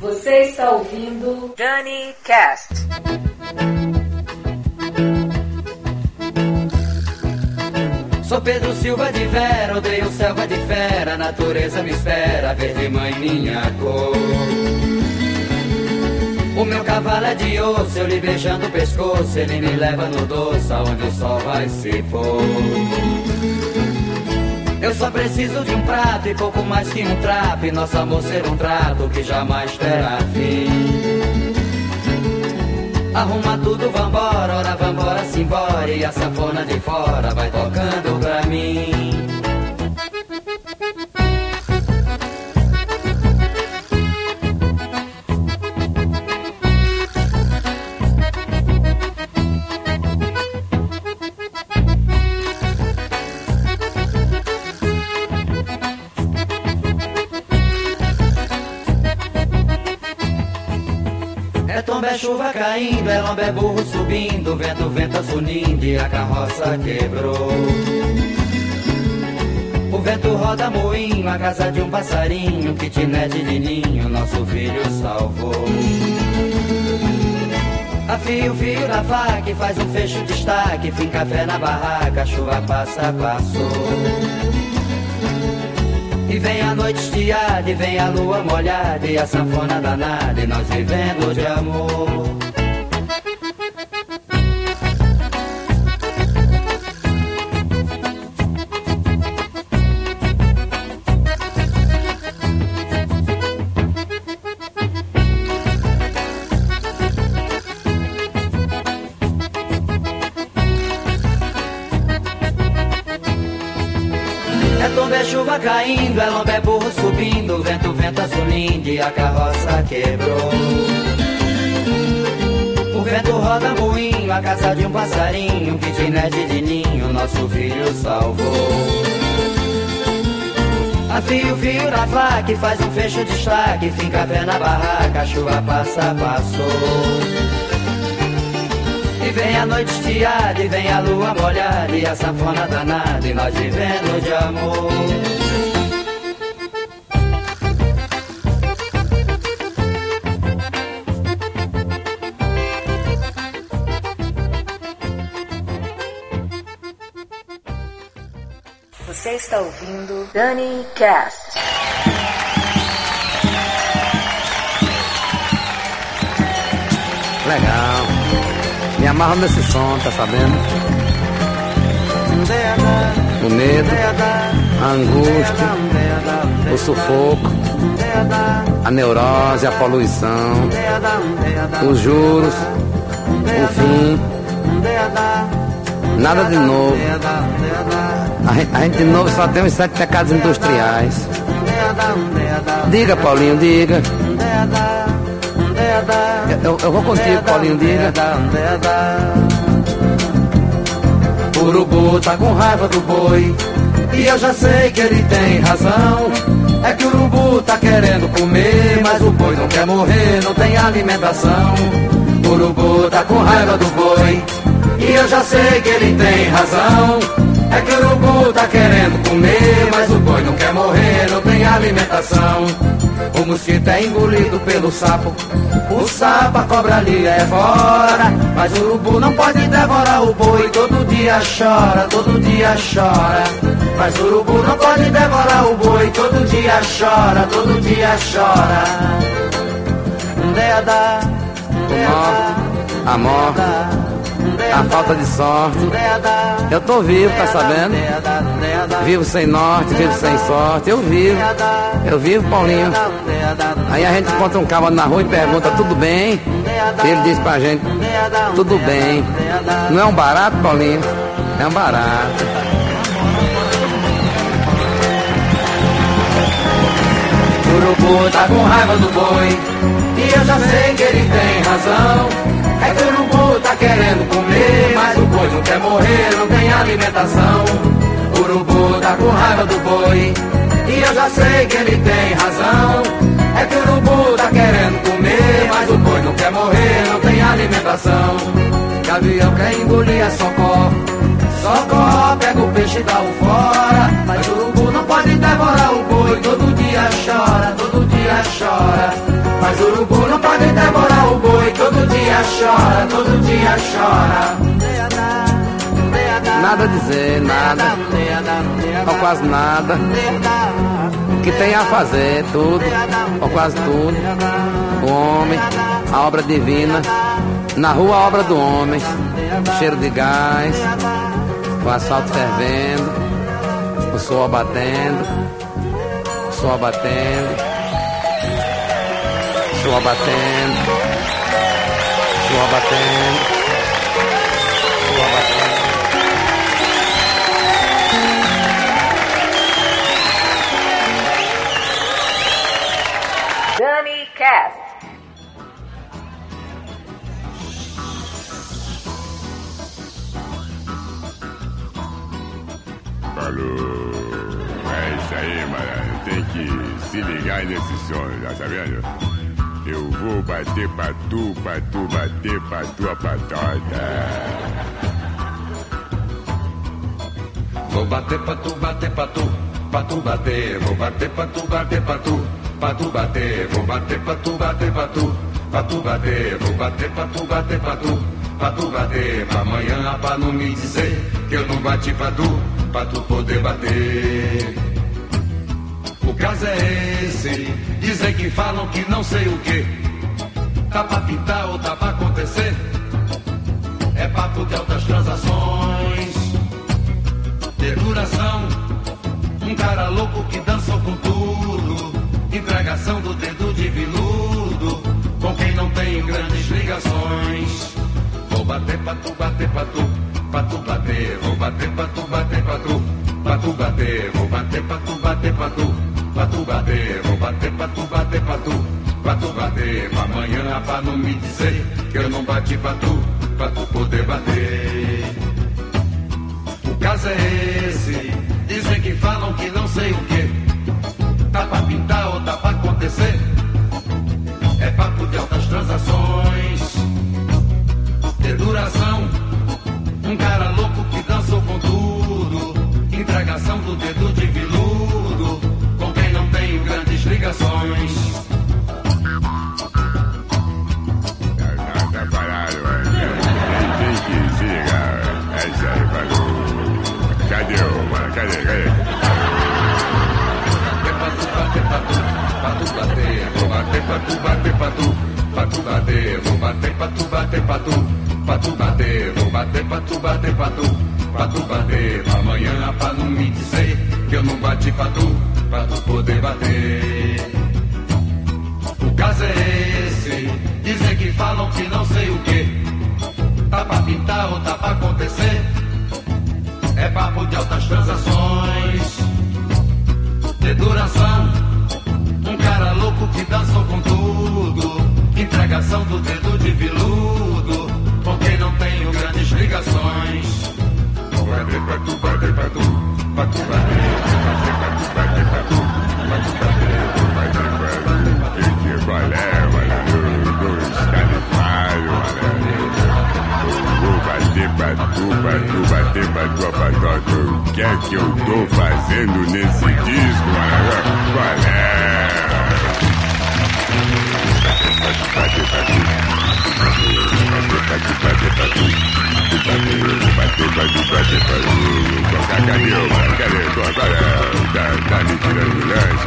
Você está ouvindo Dani Cast. Sou Pedro Silva de Vera, odeio selva de fera, natureza me espera, verde mãe minha cor. O meu cavalo é de osso, eu lhe beijando o pescoço, ele me leva no doce, aonde o sol vai se pôr. Eu só preciso de um prato e pouco mais que um trapo, e nosso amor ser um trato que jamais terá fim. Arruma tudo, vambora, ora vambora, simbora, e a sanfona de fora vai tocando pra mim. É chuva caindo, é lomba, é burro subindo, vento, venta zunindo e a carroça quebrou. O vento roda moinho, a casa de um passarinho, kitnet de ninho, nosso filho salvou. Afia o fio da faca e faz um fecho de destaque, fim café na barraca, a chuva passa, passou. E vem a noite estiada, e vem a lua molhada, e a sanfona danada, e nós vivendo de amor. Chuva caindo, é lomba, é burro subindo, vento, venta zunindo e a carroça quebrou. O vento roda moinho, a casa de um passarinho, kitnet de ninho, nosso filho salvou. Afia o fio da faca e faz um fecho de destaque, fim café na barraca, a chuva passa, passou. E vem a noite estiada, e vem a lua molhada, e a sanfona danada, e nós vivendo de amor. Você está ouvindo Dani Cast. Legal. Me amarro nesse som, tá sabendo? O medo, a angústia, o sufoco, a neurose, a poluição, os juros, o fim. Nada de novo. A gente de novo só tem os 7 pecados industriais. Diga, Paulinho, diga. Eu vou contigo, Paulinho, diga. O urubu tá com raiva do boi, e eu já sei que ele tem razão. É que o urubu tá querendo comer, mas o boi não quer morrer, não tem alimentação. O urubu tá com raiva do boi, e eu já sei que ele tem razão. É que o urubu tá querendo comer, mas o boi não quer morrer, não tem alimentação. O mosquito é engolido pelo sapo, o sapo, a cobra ali é fora, mas o urubu não pode devorar o boi, todo dia chora, todo dia chora. Mas o urubu não pode devorar o boi, todo dia chora, todo dia chora. A morte, a falta de sorte. Eu tô vivo, tá sabendo? Vivo sem norte, vivo sem sorte. Eu vivo, Paulinho. Aí a gente encontra um cara na rua e pergunta, tudo bem? Ele diz pra gente, tudo bem. Não é um barato, Paulinho? É um barato. O urubu tá com raiva do boi, e eu já sei que ele tem razão. É que o urubu tá querendo comer, mas o boi não quer morrer, não tem alimentação. O urubu tá com raiva do boi, e eu já sei que ele tem razão. É que o urubu tá querendo comer, mas o boi não quer morrer, não tem alimentação. Gavião quer engolir a socó, socó pega o peixe e dá o fora. Mas o urubu não pode devorar o boi, todo dia chora, todo dia chora. Mas Mas o urubu não pode devorar o boi. Todo dia chora, todo dia chora. Nada a dizer, nada, ou quase nada. O que tem a fazer, tudo, ou quase tudo. O homem, a obra divina. Na rua, a obra do homem. Cheiro de gás, o asfalto fervendo, o sol batendo, o sol batendo, o sol batendo, o sol batendo, o sol batendo. Dani Cast. Falou. É isso aí, mano. Tem que se ligar nesse som, já sabendo? Eu vou bater pra tu bater pra tua patota. Vou bater pra tu bater pra tu bater. Vou bater pra tu bater pra tu bater. Vou bater pra tu bater pra tu bater. Vou bater pra tu bater pra tu bater. Amanhã pra não me dizer que eu não bati pra tu poder bater. O caso é esse, dizem que falam que não sei o que. Tá pra pintar ou tá pra acontecer? É papo de altas transações, de duração. Um cara louco que dançou com tudo. Entregação do dedo de viludo, com quem não tem grandes ligações. Vou bater pra tu bater pra tu bater. Vou bater pra tu bater pra tu bater. Vou bater pra tu bater pra tu bater. Vou bater pra tu bater pra tu bater. Amanhã pra não me dizer que eu não bati pra tu poder bater. O caso é esse, dizem que falam que não sei o que. Tá pra pintar ou tá pra acontecer? É papo de altas transações, de duração. Um cara louco que dançou com tudo. Entregação do dedo de viludo, com quem não tem grandes ligações. Tá parado, mano. Tem que se ligar. É isso aí, falou. Cadê o, mano? Cadê? Bater, vou bater pra tu bater pra tu bater. Vou bater pra tu bater pra tu bater. Vou bater pra tu bater pra tu bater. Amanhã pra não me dizer que eu não bati pra tu poder bater. O caso é esse, dizem que falam que não sei o que. Tá pra pintar ou tá pra acontecer? É papo de altas transações, de duração. Um cara louco que dançou com tudo. Entregação do dedo de viludo, com quem não tenho grandes ligações. Vou bater pra tu bater pra tu bater. Bater pra tu bater pra tu bater. Vou bater pra tu. Que qual é, mano? Dois califários, mano. Vou bater pra tu bater pra tua patota. O que é que eu tô fazendo nesse disco, mano? Qual é? Bater pra tu. Cadê, mano? Cadê? Tá me tirando do lanche,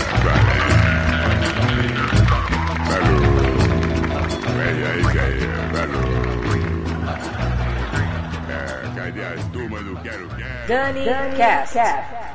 Falou. É isso aí, falou. Cadê as turmas do Quero? Dani Cast.